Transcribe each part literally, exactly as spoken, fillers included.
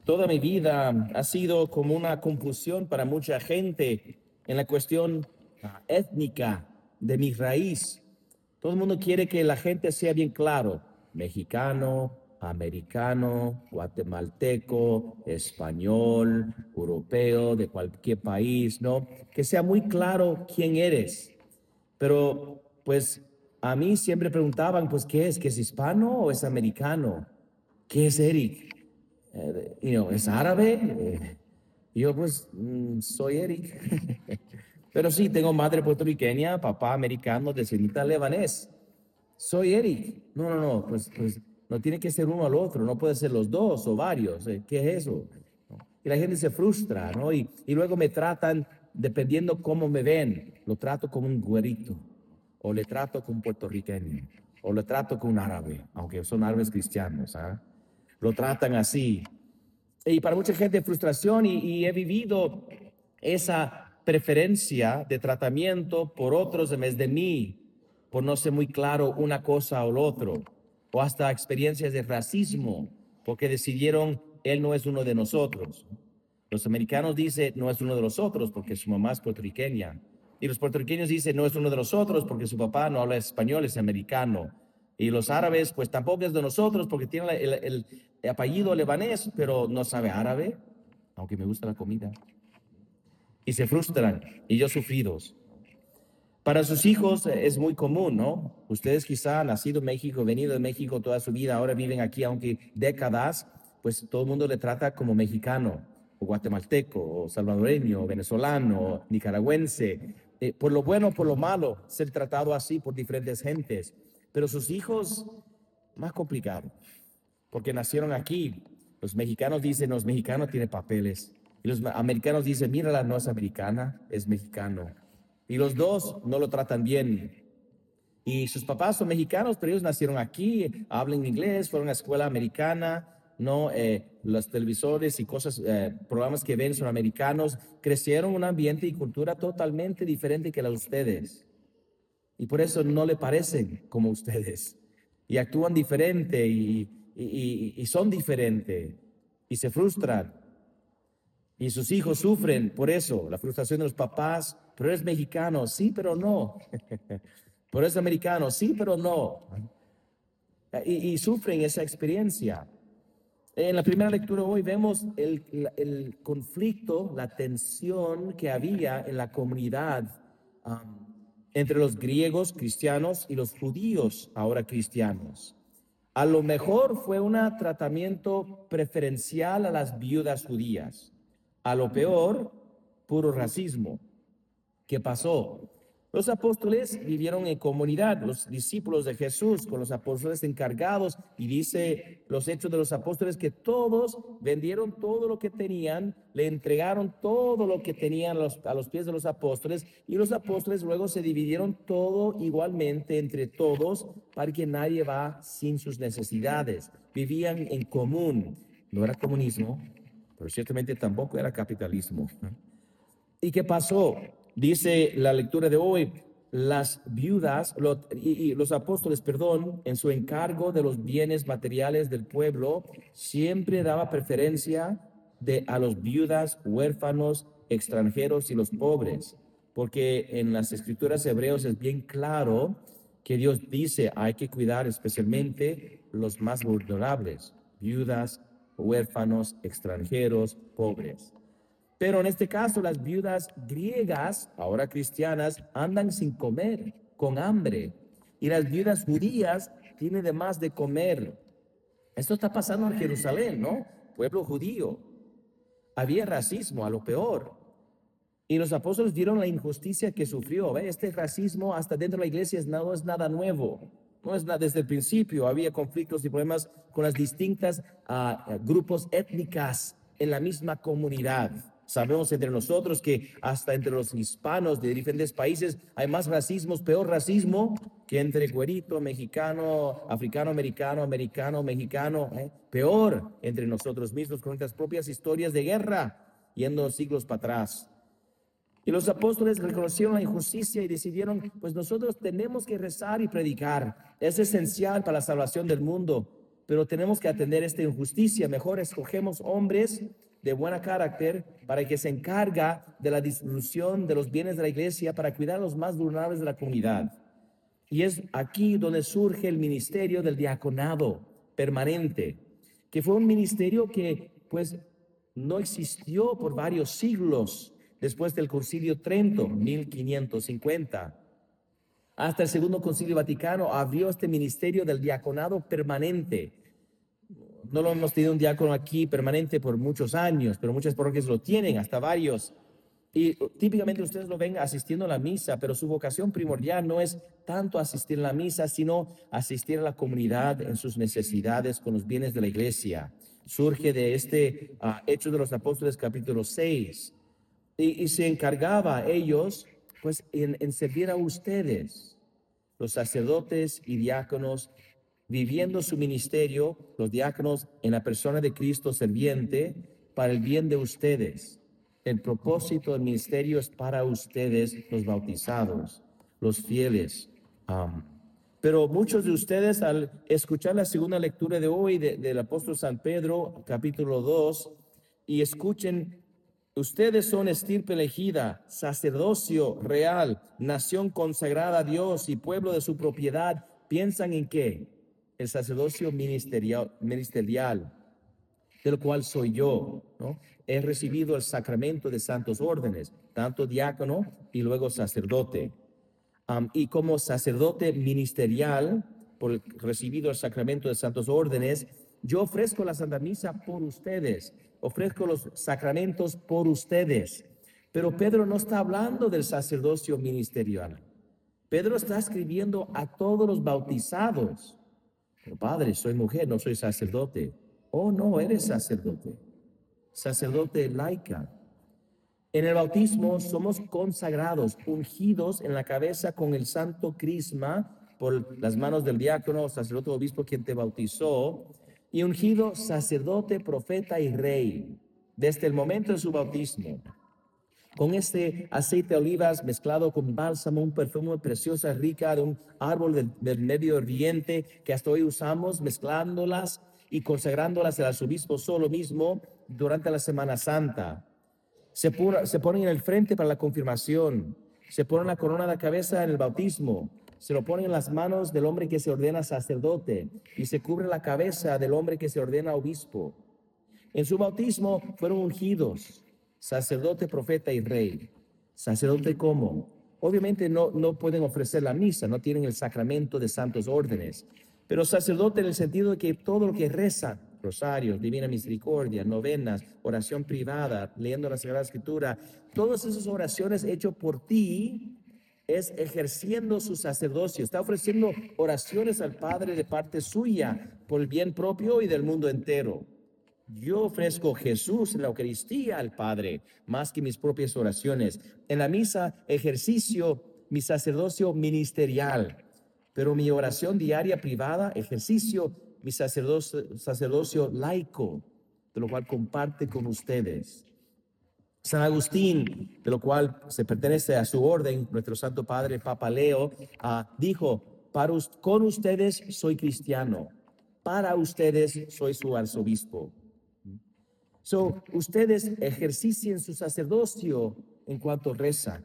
Toda mi vida ha sido como una confusión para mucha gente en la cuestión ah, étnica de mi raíz. Todo el mundo quiere que la gente sea bien claro, mexicano, americano, guatemalteco, español, europeo, de cualquier país, ¿no? Que sea muy claro quién eres. Pero, pues, a mí siempre preguntaban, pues, ¿qué es? ¿Que es hispano o es americano? ¿Qué es Eric? Eh, you know, ¿es árabe? Eh, yo, pues, mm, soy Eric. Pero sí, tengo madre puertorriqueña, papá americano, descendiente lebanés. Soy Eric. No, no, no, pues, pues no tiene que ser uno al otro, no puede ser los dos o varios. eh, ¿Qué es eso? Y la gente se frustra, ¿no? Y, y luego me tratan, dependiendo cómo me ven, lo trato como un güerito, o le trato como un puertorriqueño, o le trato como un árabe, aunque son árabes cristianos, ¿ah? Lo tratan así. Y para mucha gente frustración y, y he vivido esa preferencia de tratamiento por otros en vez de mí, por no ser muy claro una cosa o lo otro, o hasta experiencias de racismo, porque decidieron, él no es uno de nosotros. Los americanos dicen, no es uno de nosotros porque su mamá es puertorriqueña. Y los puertorriqueños dicen, no es uno de nosotros porque su papá no habla español, es americano. Y los árabes, pues tampoco es de nosotros porque tiene el, el, el apellido libanés, pero no sabe árabe, aunque me gusta la comida. Y se frustran, y yo sufridos. Para sus hijos eh, es muy común, ¿no? Ustedes quizá han nacido en México, venido de México toda su vida, ahora viven aquí, aunque décadas, pues todo el mundo le trata como mexicano, o guatemalteco, o salvadoreño, o venezolano, o nicaragüense. Eh, por lo bueno o por lo malo, ser tratado así por diferentes gentes. Pero sus hijos, más complicado, porque nacieron aquí. Los mexicanos dicen, los mexicanos tienen papeles. Y los americanos dicen, mírala, no es americana, es mexicano. Y los dos no lo tratan bien. Y sus papás son mexicanos, pero ellos nacieron aquí, hablan inglés, fueron a escuela americana, no, eh, los televisores y cosas, eh, programas que ven son americanos, crecieron en un ambiente y cultura totalmente diferente que la de ustedes. Y por eso no le parecen como ustedes. Y actúan diferente y, y, y, y son diferentes. Y se frustran. Y sus hijos sufren por eso, la frustración de los papás. Pero eres mexicano, sí, pero no. Pero eres americano, sí, pero no. Y, y sufren esa experiencia. En la primera lectura hoy vemos el, el conflicto, la tensión que había en la comunidad um, entre los griegos cristianos y los judíos ahora cristianos. A lo mejor fue un tratamiento preferencial a las viudas judías. A lo peor, puro racismo. ¿Qué pasó? Los apóstoles vivieron en comunidad, los discípulos de Jesús con los apóstoles encargados, y dice los Hechos de los Apóstoles que todos vendieron todo lo que tenían, le entregaron todo lo que tenían a los, a los pies de los apóstoles, y los apóstoles luego se dividieron todo igualmente entre todos para que nadie va sin sus necesidades. Vivían en común. No era comunismo, pero ciertamente tampoco era capitalismo. ¿Y qué pasó? Dice la lectura de hoy, las viudas los, y, y los apóstoles, perdón, en su encargo de los bienes materiales del pueblo, siempre daba preferencia de, a los viudas, huérfanos, extranjeros y los pobres, porque en las escrituras hebreos es bien claro que Dios dice hay que cuidar especialmente los más vulnerables, viudas, huérfanos, extranjeros, pobres. Pero en este caso, las viudas griegas, ahora cristianas, andan sin comer, con hambre. Y las viudas judías tienen de más de comer. Esto está pasando en Jerusalén, ¿no? Pueblo judío. Había racismo, a lo peor. Y los apóstoles vieron la injusticia que sufrió. ¿Ve? Este racismo hasta dentro de la iglesia no es nada nuevo. No es nada, desde el principio había conflictos y problemas con las distintas uh, grupos étnicas en la misma comunidad. Sabemos entre nosotros que hasta entre los hispanos de diferentes países hay más racismos, peor racismo que entre güerito, mexicano, africano, americano, americano, mexicano. ¿eh? Peor entre nosotros mismos con nuestras propias historias de guerra, yendo siglos para atrás. Y los apóstoles reconocieron la injusticia y decidieron, pues nosotros tenemos que rezar y predicar. Es esencial para la salvación del mundo. pero tenemos que atender esta injusticia. Mejor escogemos hombres de buen carácter para que se encarga de la distribución de los bienes de la iglesia para cuidar a los más vulnerables de la comunidad. Y es aquí donde surge el ministerio del diaconado permanente, que fue un ministerio que pues no existió por varios siglos después del Concilio Trento, mil quinientos cincuenta. Hasta el Segundo Concilio Vaticano abrió este ministerio del diaconado permanente. No lo hemos tenido un diácono aquí permanente por muchos años, pero muchas parroquias lo tienen, hasta varios. Y típicamente ustedes lo ven asistiendo a la misa, pero su vocación primordial no es tanto asistir a la misa, sino asistir a la comunidad en sus necesidades con los bienes de la iglesia. Surge de este uh, Hechos de los Apóstoles capítulo seis. Y, y se encargaba ellos pues en, en servir a ustedes, los sacerdotes y diáconos, viviendo su ministerio, los diáconos en la persona de Cristo serviente, para el bien de ustedes. El propósito del ministerio es para ustedes, los bautizados, los fieles. Um, pero muchos de ustedes, al escuchar la segunda lectura de hoy de, del apóstol San Pedro, capítulo dos, y escuchen, ustedes son estirpe elegida, sacerdocio real, nación consagrada a Dios y pueblo de su propiedad, ¿piensan en qué? El sacerdocio ministerial, ministerial, del cual soy yo, ¿no? He recibido el sacramento de santos órdenes, tanto diácono y luego sacerdote. Um, y como sacerdote ministerial, por recibido el sacramento de santos órdenes, yo ofrezco la Santa Misa por ustedes, ofrezco los sacramentos por ustedes. Pero Pedro no está hablando del sacerdocio ministerial. Pedro está escribiendo a todos los bautizados. Pero padre, soy mujer, no soy sacerdote. Oh, no, eres sacerdote. Sacerdote laica. En el bautismo somos consagrados, ungidos en la cabeza con el santo crisma por las manos del diácono, sacerdote, obispo, quien te bautizó, y ungido sacerdote, profeta y rey, desde el momento de su bautismo. Con este aceite de olivas mezclado con bálsamo, un perfume preciosa, rica de un árbol del, del Medio Oriente que hasta hoy usamos, mezclándolas y consagrándolas al arzobispo solo mismo durante la Semana Santa. Se, pura, se ponen en el frente para la confirmación, se ponen la corona de la cabeza en el bautismo, se lo ponen en las manos del hombre que se ordena sacerdote y se cubre la cabeza del hombre que se ordena obispo. En su bautismo fueron ungidos sacerdote, profeta y rey. ¿Sacerdote cómo? Obviamente no, no pueden ofrecer la misa, no tienen el sacramento de santos órdenes, pero sacerdote en el sentido de que todo lo que reza, rosarios, divina misericordia, novenas, oración privada, leyendo la Sagrada Escritura, todas esas oraciones hechas por ti, es ejerciendo su sacerdocio, está ofreciendo oraciones al Padre de parte suya por el bien propio y del mundo entero. Yo ofrezco Jesús en la Eucaristía al Padre, más que mis propias oraciones. En la misa ejercicio mi sacerdocio ministerial, pero mi oración diaria privada ejercicio mi sacerdocio, sacerdocio laico, de lo cual comparte con ustedes. San Agustín, de lo cual se pertenece a su orden, nuestro Santo Padre Papa Leo, uh, dijo, para, con ustedes soy cristiano, para ustedes soy su arzobispo. So, ustedes ejercicien su sacerdocio en cuanto rezan.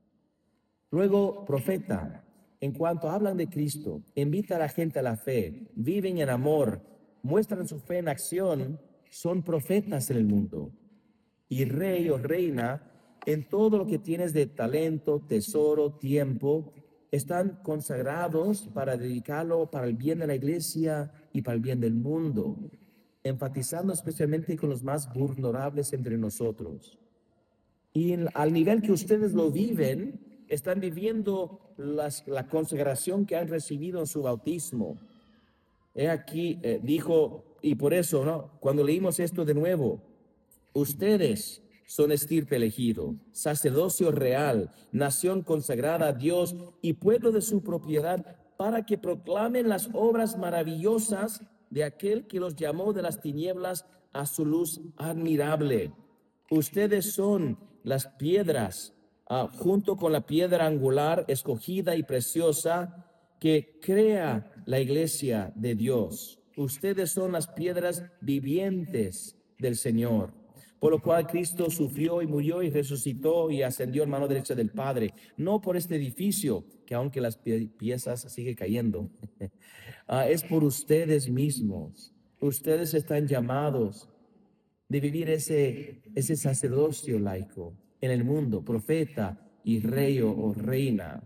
Luego, profeta, en cuanto hablan de Cristo, invita a la gente a la fe, viven en amor, muestran su fe en acción, son profetas en el mundo. Y rey o reina, en todo lo que tienes de talento, tesoro, tiempo, están consagrados para dedicarlo para el bien de la iglesia y para el bien del mundo, enfatizando especialmente con los más vulnerables entre nosotros. Y en, al nivel que ustedes lo viven, están viviendo las, la consagración que han recibido en su bautismo. He aquí, eh, dijo, y por eso, ¿no? Cuando leímos esto de nuevo, ustedes son estirpe elegido, sacerdocio real, nación consagrada a Dios y pueblo de su propiedad, para que proclamen las obras maravillosas de aquel que los llamó de las tinieblas a su luz admirable. Ustedes son las piedras, uh, junto con la piedra angular escogida y preciosa que crea la iglesia de Dios. Ustedes son las piedras vivientes del Señor, por lo cual Cristo sufrió y murió y resucitó y ascendió a mano derecha del Padre, no por este edificio, que aunque las pie piezas sigue cayendo, ah, es por ustedes mismos. Ustedes están llamados de vivir ese, ese sacerdocio laico en el mundo, profeta y rey o, o reina.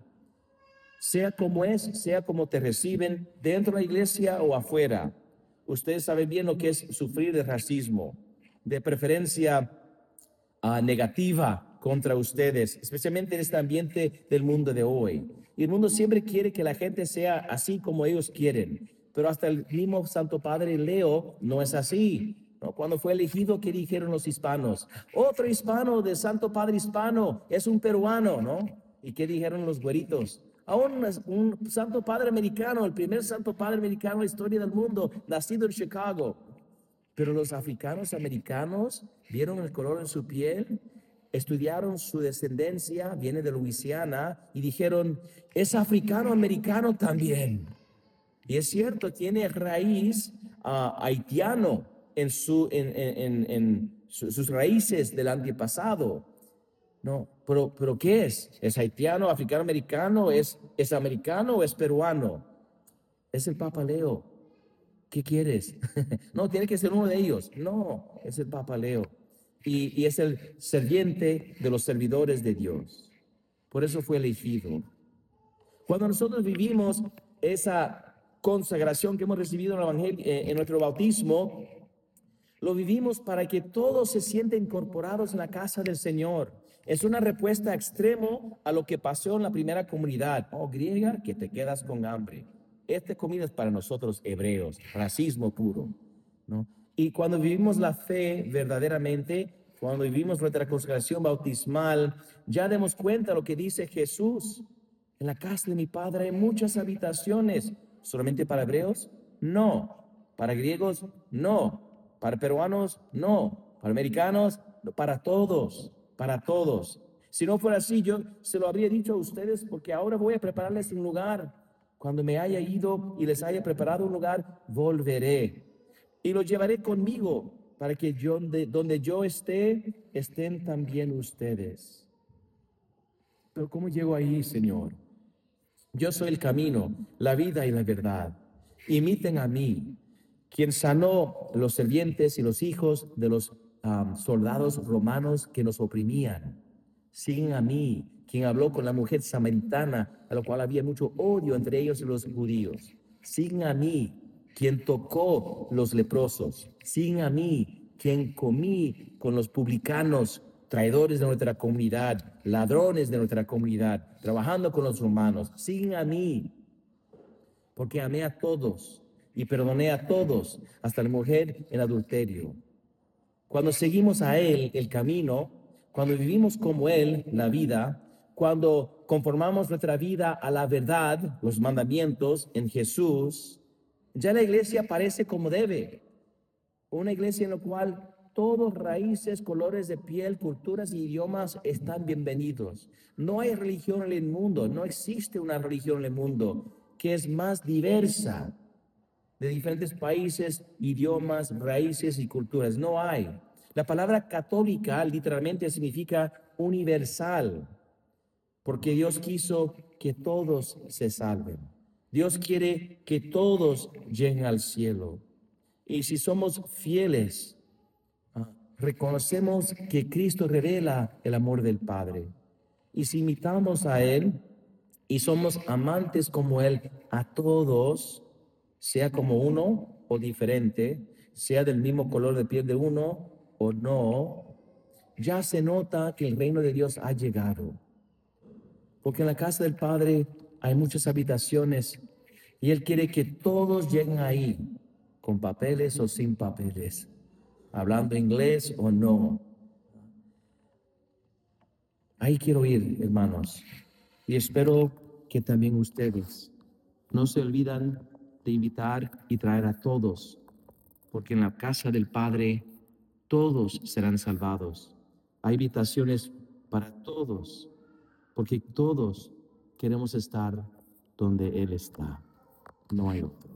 Sea como es, sea como te reciben, dentro de la iglesia o afuera. Ustedes saben bien lo que es sufrir de racismo, de preferencia uh, negativa contra ustedes, especialmente en este ambiente del mundo de hoy. Y el mundo siempre quiere que la gente sea así como ellos quieren, pero hasta el mismo Santo Padre Leo no es así, ¿no? Cuando fue elegido, ¿qué dijeron los hispanos? Otro hispano de Santo Padre hispano es un peruano, ¿no? ¿Y qué dijeron los güeritos? Aún un, un Santo Padre americano, el primer Santo Padre americano en la historia del mundo, nacido en Chicago. Pero los africanos americanos vieron el color en su piel, estudiaron su descendencia, viene de Luisiana, y dijeron, es africano americano también. Y es cierto, tiene raíz uh, haitiano en, su, en, en, en, en su, sus raíces del antepasado. No, pero, pero ¿qué es? ¿Es haitiano, africano americano? ¿Es, es americano o es peruano? Es el Papa Leo. ¿Qué quieres? No, tiene que ser uno de ellos. No, es el Papa Leo. Y, y es el serviente de los servidores de Dios. Por eso fue elegido. Cuando nosotros vivimos esa consagración que hemos recibido en el Evangelio, eh, en nuestro bautismo, lo vivimos para que todos se sienten incorporados en la casa del Señor. Es una respuesta extremo a lo que pasó en la primera comunidad. Oh, griega, que te quedas con hambre. Esta comida es para nosotros hebreos, racismo puro, ¿no? Y cuando vivimos la fe verdaderamente, cuando vivimos nuestra consagración bautismal, ya demos cuenta de lo que dice Jesús. En la casa de mi Padre hay muchas habitaciones. ¿Solamente para hebreos? No. ¿Para griegos? No. ¿Para peruanos? No. ¿Para americanos? No. Para todos. Para todos. Si no fuera así, yo se lo habría dicho a ustedes, porque ahora voy a prepararles un lugar. Cuando me haya ido y les haya preparado un lugar, volveré. Y lo llevaré conmigo, para que yo, donde, donde yo esté, estén también ustedes. Pero ¿cómo llego ahí, Señor? Yo soy el camino, la vida y la verdad. Imiten a mí, quien sanó los sirvientes y los hijos de los um, soldados romanos que nos oprimían. Siguen a mí, quien habló con la mujer samaritana, a la cual había mucho odio entre ellos y los judíos. Siguen a mí, quien tocó los leprosos. Siguen a mí, quien comí con los publicanos, traidores de nuestra comunidad, ladrones de nuestra comunidad, trabajando con los romanos. Siguen a mí, porque amé a todos y perdoné a todos, hasta la mujer en adulterio. Cuando seguimos a Él el camino, cuando vivimos como Él la vida, cuando conformamos nuestra vida a la verdad, los mandamientos en Jesús, ya la iglesia parece como debe. Una iglesia en la cual todos raíces, colores de piel, culturas y idiomas están bienvenidos. No hay religión en el mundo, no existe una religión en el mundo que es más diversa, de diferentes países, idiomas, raíces y culturas. No hay. La palabra católica literalmente significa universal, porque Dios quiso que todos se salven. Dios quiere que todos lleguen al cielo. Y si somos fieles, reconocemos que Cristo revela el amor del Padre. Y si imitamos a Él y somos amantes como Él a todos, sea como uno o diferente, sea del mismo color de piel de uno o no, ya se nota que el reino de Dios ha llegado. Porque en la casa del Padre hay muchas habitaciones y Él quiere que todos lleguen ahí, con papeles o sin papeles, hablando inglés o no. Ahí quiero ir, hermanos, y espero que también ustedes no se olvidan de invitar y traer a todos, porque en la casa del Padre todos serán salvados. Hay habitaciones para todos, porque todos queremos estar donde Él está. No hay otro.